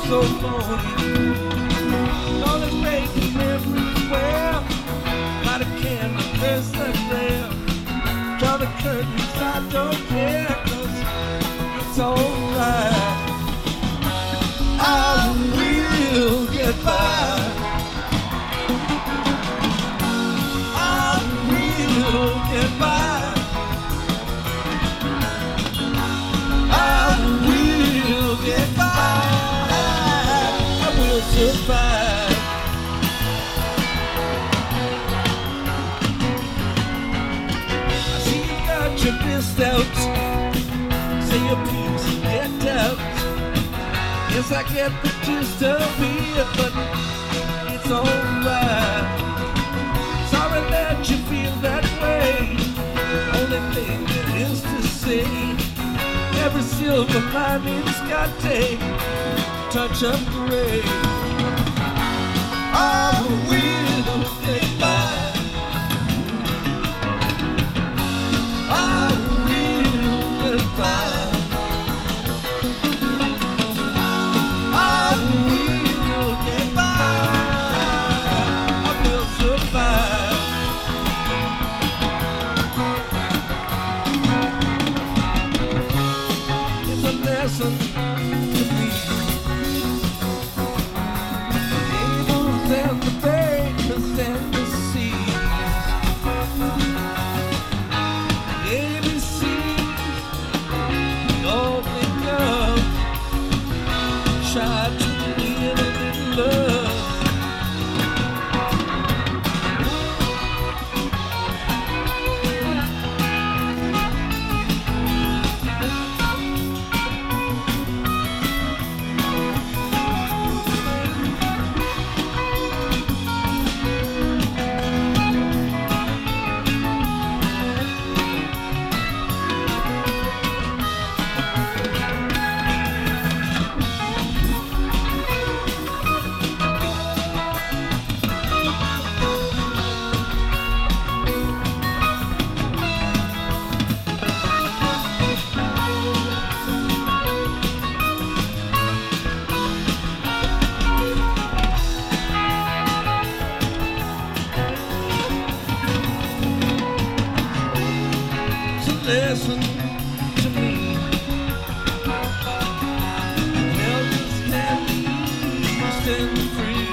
so phony. All this making everywhere. Light a candle, there's that there. Draw the curtains, I don't care, 'cause it's alright. I will get by. I will get by. I will get by. I will survive. I see you got your fist out. Say your piece and get out. Yes, I get the gist of it, but it's alright. Sorry that you feel that way. Only thing that is to say, every silver lining's got a touch of gray. I will get by. I will get by. Lesson to me. The neighbors and the bakers and the seas. The ABCs we all think of. Try to win a little love. Listen to me. Elders stand east and free.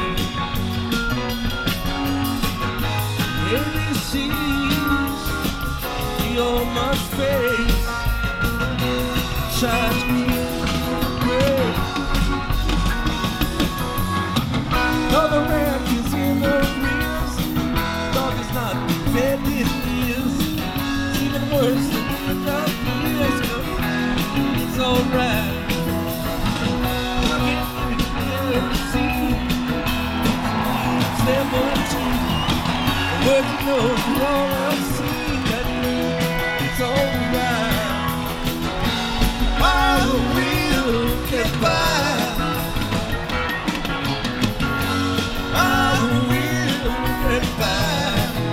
ABCs we all must face. Try to keep great. Though the rank is in the rears, dog is not fed it is. It's even worse than it's alright. Words you know you all see that it's alright. I will get by. I will get by.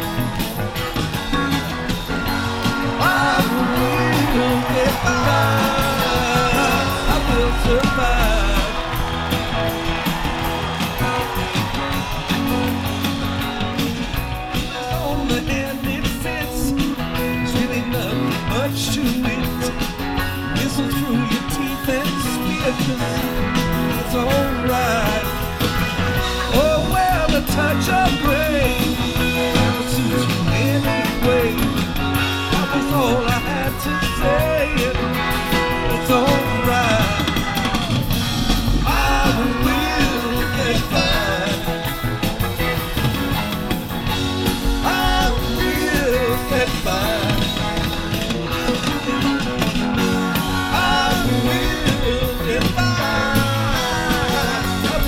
I will get by. I will survive. On the hand it fits. There's really nothing much to it. Whistle through your teeth and spit, 'cause it's alright. Oh well, a touch of rain will suit you anyway. That was all I had to say. It's alright. I will get by. I will get by. I will get by. I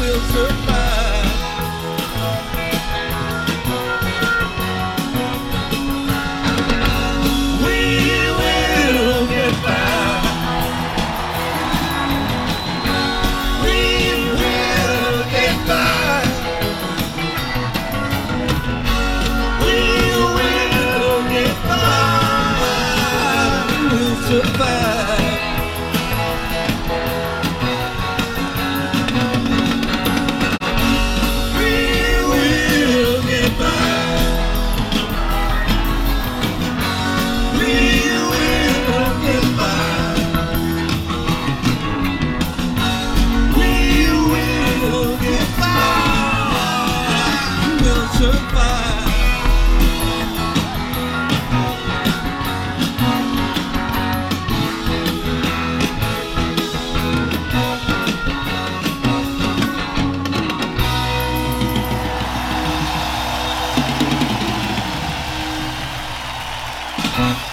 Bye.